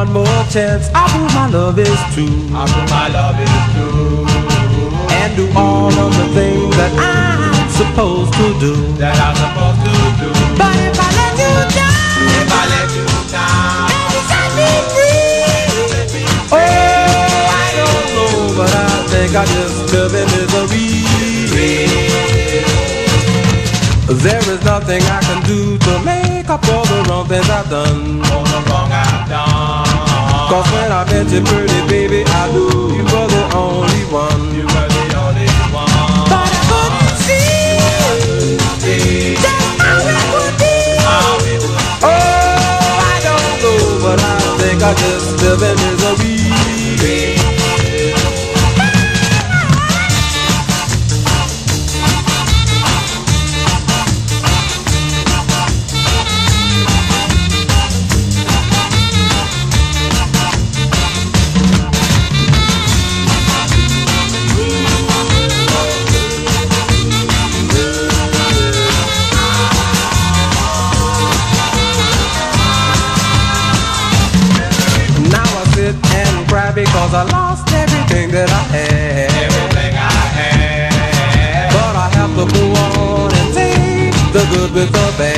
one more chance, I prove my love is true. I prove my love is true. And do all of the things that I'm supposed to do. That I'm supposed to do. But if I let you down, if I let you down, and you set me free, oh, I don't know, but I think I just live in misery. There is nothing I can do to make up for the wrong things I've done. All the wrong I've done. Cause when I met you, pretty baby, I knew you were the only one. You were the only one. But I couldn't see just how it would be. Oh, I don't know, but I think I just live in misery. Because I lost everything that I had. Everything I had. But I have to move on and take the good with the bad.